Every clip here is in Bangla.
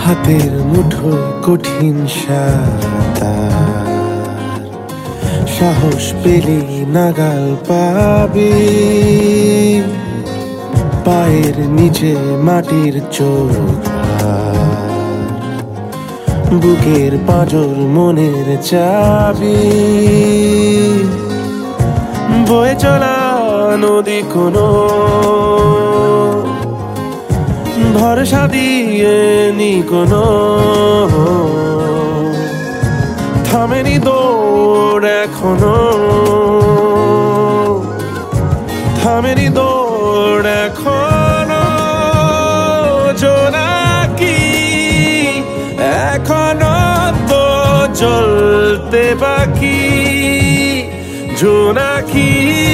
হাতের মুঠোয় কঠিন সাঁতার, সাহস পেলি নাগাল পাবি। পায়ের নিচে মাটির চোখ, বুকের পাঁজর মনের চাবি। বয়ে চলা নদী কোনো ভরসা দিয়ে নি কোনো, থামেনি দৌড় এখনো, থামেনি দৌড় এখনো। জোনাকি এখনো তো জ্বলতে বাকি, জোনাকি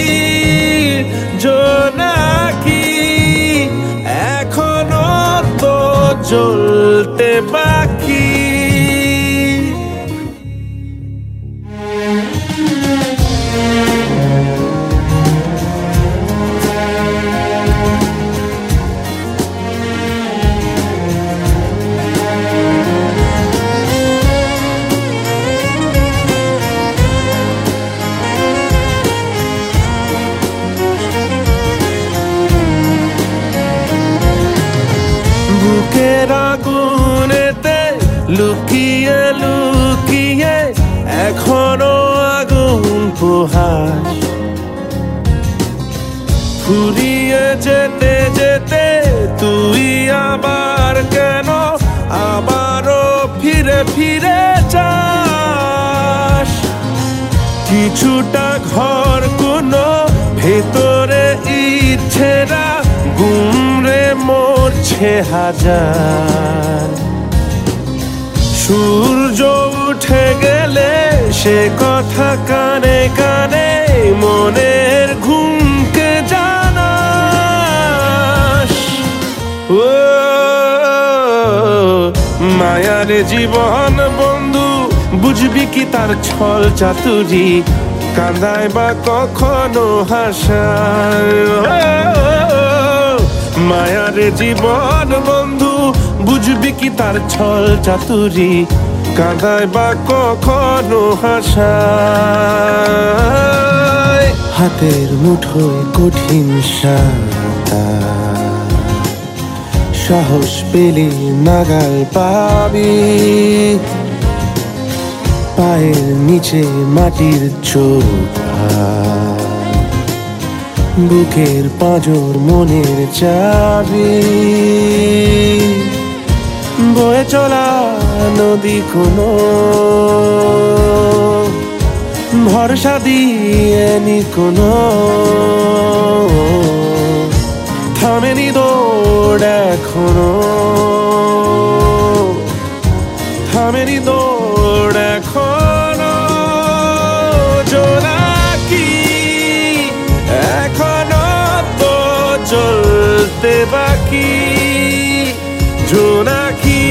জোনাকি এখনো তো জ্বলতে বাকি। বুকের আগুনেতে লুকিয়ে লুকিয়ে এখনো আগুন পোহাস। ফুরিয়ে যেতে যেতে তুই আবার কেন আবারও ফিরে ফিরে যাস। কিছুটা ঘর কোনো ভেতরে ইচ্ছেরা গুমরে মরছে হাজার। সূর্য উঠে গেলে সে কথা কানে কানে মনের ঘুমকে জানাস। ও মায়ার জীবন বন্ধু, বুঝবি কি তার ছল চাতুরি, কাঁদায় বা কখনো হাসায়। মায়ার জীবন বন্ধু, বুঝবি কি তার ছল চাতুরি, কাঁদায় বা কখনো হাসায়। হাতের মুঠোয় কঠিন সাঁতার, সাহস পেলি নাগাল পাবি। পায়ের নিচে মাটির চোখ, বুকের পাঁজর মনের চাবি। বয়ে চলা নদী কোনো ভরসা দিয়ে নি কোনো, থামেনি দৌড় এখনো, থামেনি দৌড় এখনো। জোনাকি এখনো তো জ্বলতে বাকি, জোনাকি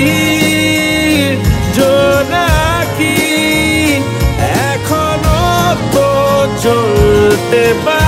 জোনাকি এখনো তো জ্বলতে বাকি।